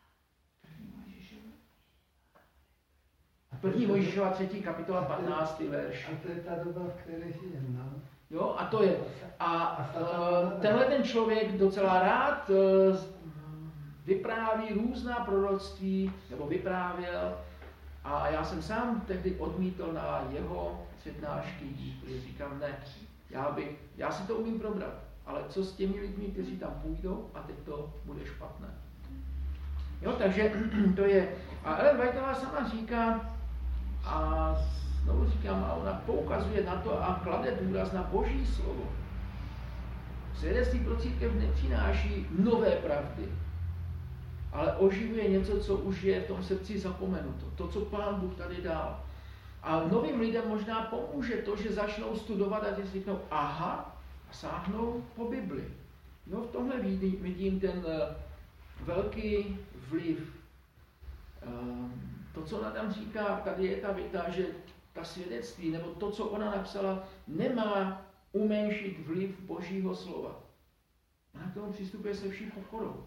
1. Mojžíšova 3. kapitola 15. verš. A to je ta doba, v které žijeme, no? Jo, a to je. A tenhle ten člověk docela rád vypráví různá proroctví, nebo vyprávěl, a já jsem sám tehdy odmítl na jeho přednášky jít, protože říkám, ne, já si to umím probrat, ale co s těmi lidmi, kteří tam půjdou, a teď to bude špatné. Jo, takže to je. A Ellen Whiteová sama říká, a znovu říkám, a ona poukazuje na to a klade důraz na Boží slovo. Svědectví pro církev nepřináší nové pravdy, ale oživuje něco, co už je v tom srdci zapomenuto. To, co Pán Bůh tady dal. A novým lidem možná pomůže to, že začnou studovat a si řeknou, aha, a sáhnou po Bibli. Jo, v tomhle vidím ten velký vliv. To, co ona tam říká, tady je ta věta, že ta svědectví, nebo to, co ona napsala, nemá umenšit vliv Božího slova. Ona k tomu přistupuje se vší pokorou.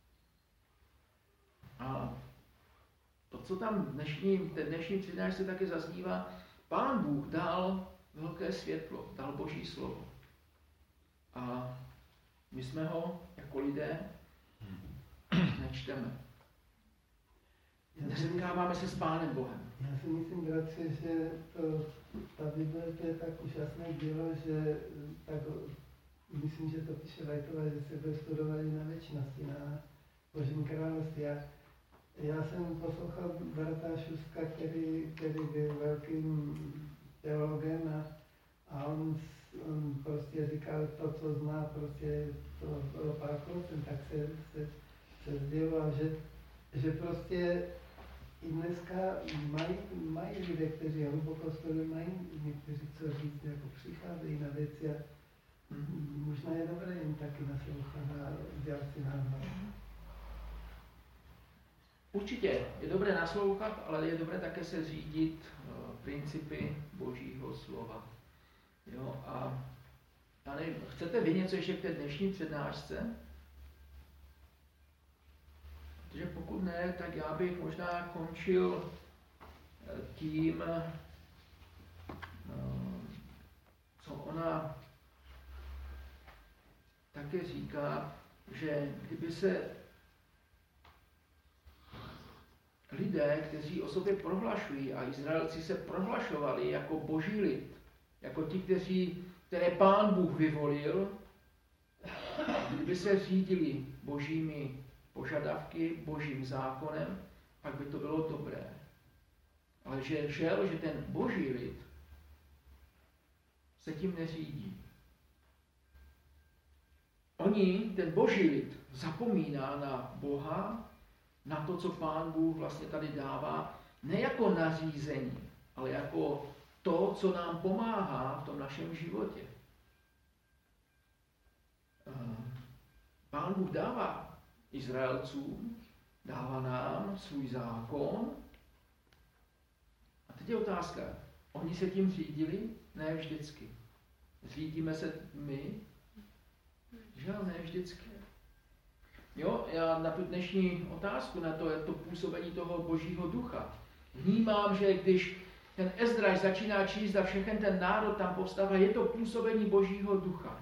A to, co tam dnešní přednášce také zaznívá, Pán Bůh dal velké světlo, dal Boží slovo. A my jsme ho jako lidé nečteme. Nesetkáváme se s Pánem Bohem. Já si myslím, bratře, že ta Bible to je tak úžasné dílo, že tak, myslím, že to píše Whiteová, že se bude studovat i na věčnosti, na Božím království. Já jsem poslouchal brata Šustka, který byl velkým teologem a on prostě říkal to, co zná, prostě to bylo pár procent, tak se sděloval, že prostě i dneska mají lidé, kteří hluboko studují, mají někteří co říct, jako přicházejí na věci a možná je dobré jim taky naslouchat a dělat si náhled. Určitě je dobré naslouchat, ale je dobré také se řídit principy Božího slova. Jo, a nevím, chcete vy něco ještě k té dnešní přednášce? Protože pokud ne, tak já bych možná končil tím, co ona také říká, že kdyby se lidé, kteří o sobě prohlašují, a Izraelci se prohlašovali jako boží lid, jako ti, které Pán Bůh vyvolil, kdyby se řídili božími požadavky, božím zákonem, pak by to bylo dobré. Ale že ten boží lid se tím neřídí. Ten boží lid zapomíná na Boha, na to, co Pán Bůh vlastně tady dává, ne jako nařízení, ale jako to, co nám pomáhá v tom našem životě. Pán Bůh dává Izraelcům, dává nám svůj zákon. A teď je otázka, oni se tím řídili? Ne vždycky. Řídíme se my? Žel, ne vždycky. Jo, já na tu dnešní otázku, na to působení toho Božího ducha, vnímám, že když ten Ezdraž začíná číst a všechen ten národ tam povstává, je to působení Božího ducha.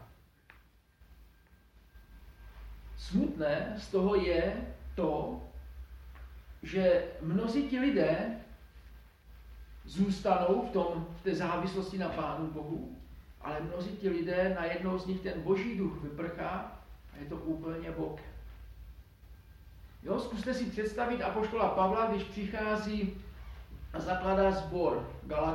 Smutné z toho je to, že mnozí ti lidé zůstanou v té závislosti na Pánu Bohu, ale mnozí ti lidé, najednou z nich ten Boží duch vyprchá a je to úplně bokem. Jo, zkuste si představit apoštola Pavla, když přichází a zakládá sbor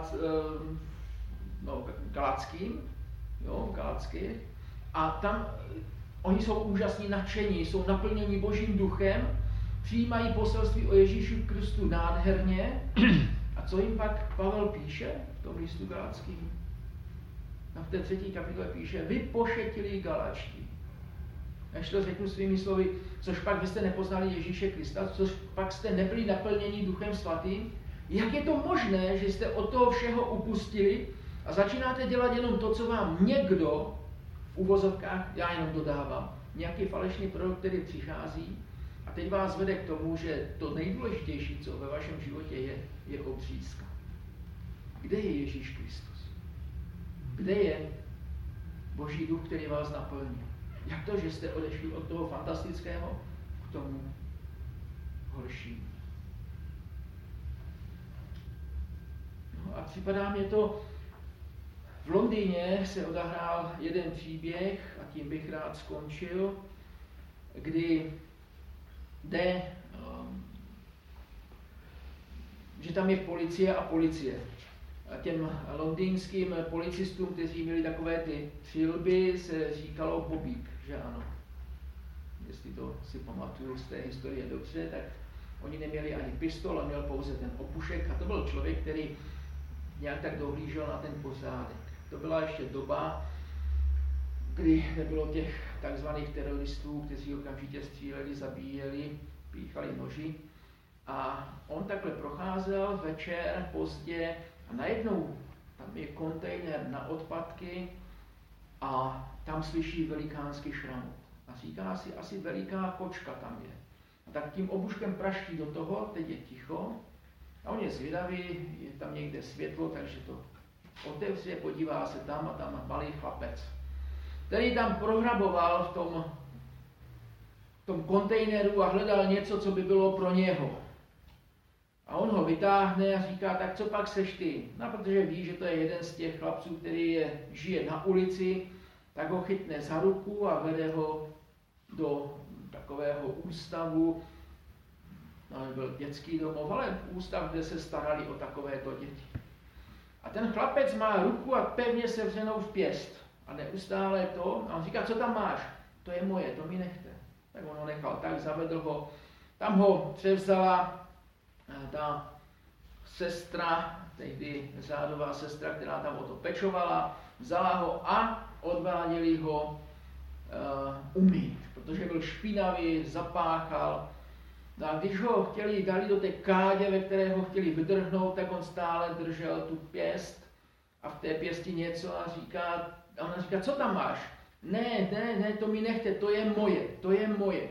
galacký, a tam oni jsou úžasně nadšení, jsou naplněni Božím duchem, přijímají poselství o Ježíši Kristu nádherně. A co jim pak Pavel píše v tom listu galackým? V té 3. kapitole píše, vy pošetilí Galačtí. Až to řeknu svými slovy, což pak vy jste nepoznali Ježíše Krista, což pak jste nebyli naplněni Duchem Svatým. Jak je to možné, že jste od toho všeho upustili a začínáte dělat jenom to, co vám někdo, v uvozovkách, já jenom dodávám, nějaký falešný prorok, který přichází a teď vás vede k tomu, že to nejdůležitější, co ve vašem životě je obřízka. Kde je Ježíš Kristus? Kde je Boží duch, který vás naplní? Jak to, že jste odešli od toho fantastického k tomu horšímu? No a připadá mě to, v Londýně se odehrál jeden příběh, a tím bych rád skončil, kdy jde, že tam je policie a policie. A těm londýnským policistům, kteří měli takové ty přilby, se říkalo bobík, že ano. Jestli to si pamatuju z té historie dobře, tak oni neměli ani pistol, a měl pouze ten opušek. A to byl člověk, který nějak tak dohlížel na ten pořádek. To byla ještě doba, kdy nebylo těch takzvaných teroristů, kteří okamžitě stříleli, zabíjeli, píchali noži. A on takhle procházel večer, pozdě, a najednou tam je kontejner na odpadky a tam slyší velikánský šramot. A říká si, asi veliká kočka tam je. A tak tím obuškem praští do toho, teď je ticho, a on je zvědavý, je tam někde světlo, takže to otevře, podívá se tam a tam malý chlapec, který tam prohraboval v tom kontejneru a hledal něco, co by bylo pro něho. A on ho vytáhne a říká, tak co pak seš ty? No, protože ví, že to je jeden z těch chlapců, který žije na ulici, tak ho chytne za ruku a vede ho do takového ústavu, no, byl dětský domov, ale ústav, kde se starali o takovéto děti. A ten chlapec má ruku a pevně sevřenou v pěst. A neustále to, a on říká, co tam máš? To je moje, to mi nechte. Tak on ho nechal tak, zavedl ho. Tam ho převzala ta sestra, tehdy řádová sestra, která tam o to pečovala, vzala ho a odváděli ho umýt, protože byl špinavý, zapáchal. No a když ho dali do té kádě, ve které ho chtěli vydrhnout, tak on stále držel tu pěst a v té pěsti něco a ona říká, co tam máš? Ne, to mi nechte, to je moje.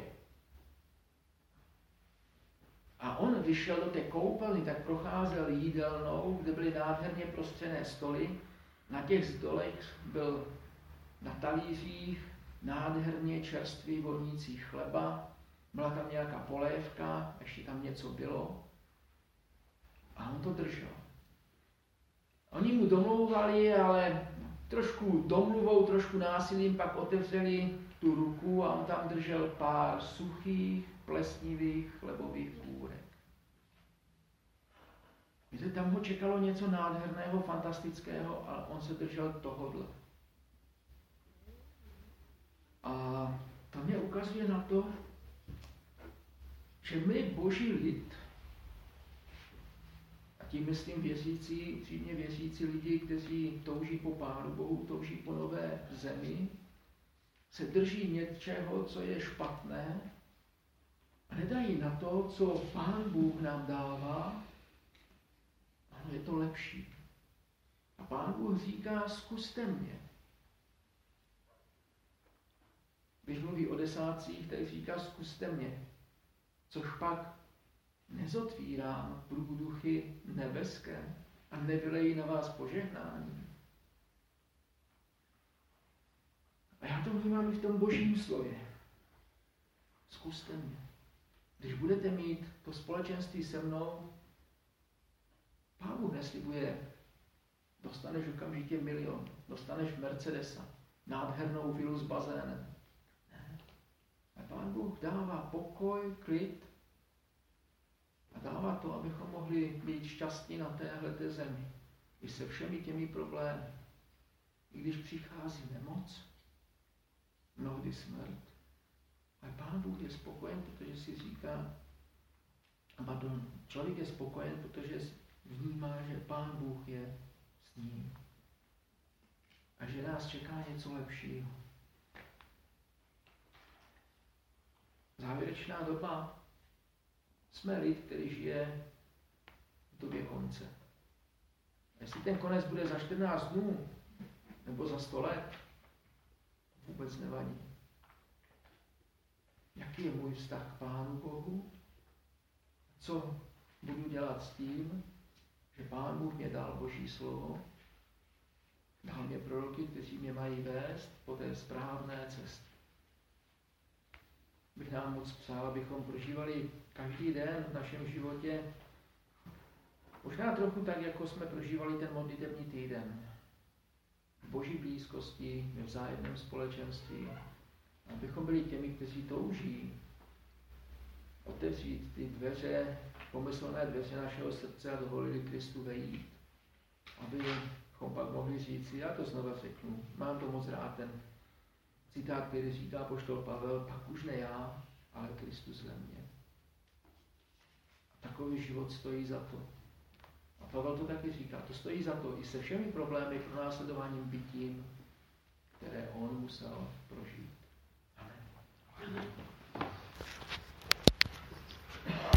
A on vyšel do té koupelny, tak procházel jídelnou, kde byly nádherně prostřené stoly. Na těch stolech byl na talířích nádherně čerstvý vonící chleba, byla tam nějaká polévka, ještě tam něco bylo. A on to držel. Oni mu domlouvali, ale trošku domluvou, trošku násilím pak otevřeli tu ruku a on tam držel pár suchých, plesnivých chlebových kůrek. Víte, tam ho čekalo něco nádherného, fantastického, ale on se držel tohodle. A to mě ukazuje na to, že my, boží lid, a tím myslím věřící, přímě věřící lidi, kteří touží po Pánu Bohu, touží po nové zemi, se drží něčeho, co je špatné a nedají na to, co Pán Bůh nám dává, ano, je to lepší. A Pán Bůh říká, zkuste mě. Když mluví o desátcích, tak říká, zkuste mě. Což pak nezotvírám průduchy nebeské a nevylejí na vás požehnání. A já to vnímám i v tom Božím slově. Zkuste mě. Když budete mít to společenství se mnou, Pán Bůh neslibuje, dostaneš okamžitě 1 000 000, dostaneš Mercedesa, nádhernou vilu s bazénem. Ne. A Pán Bůh dává pokoj, klid a dává to, abychom mohli být šťastní na téhleté zemi. I se všemi těmi problémy. I když přichází nemoc, mnohdy smrt. Ale Pán Bůh je spokojen, protože si říká, člověk je spokojen, protože vnímá, že Pán Bůh je s ním. A že nás čeká něco lepšího. Závěrečná doba. Jsme lid, který žije v době konce. Jestli ten konec bude za 14 dnů, nebo za 100 let, vůbec nevadí. Jaký je můj vztah k Pánu Bohu? Co budu dělat s tím, že Pán Bůh mě dal Boží slovo, dal mě proroky, kteří mě mají vést po té správné cestě. Bych nám moc přál, abychom prožívali každý den v našem životě možná trochu tak, jako jsme prožívali ten modlitevní týden. V Boží blízkosti, ve vzájemném společenství. Abychom byli těmi, kteří touží otevřít ty dveře, pomyslné dveře našeho srdce a dovolili Kristu vejít. Abychom pak mohli říct, já to znova řeknu, mám to moc rád, ten citát, který říká apoštol Pavel, pak už ne já, ale Kristus ve mně. A takový život stojí za to. A Pavel to taky říká, to stojí za to i se všemi problémy, pronásledováním, bytím, které on musel prožít. Amen.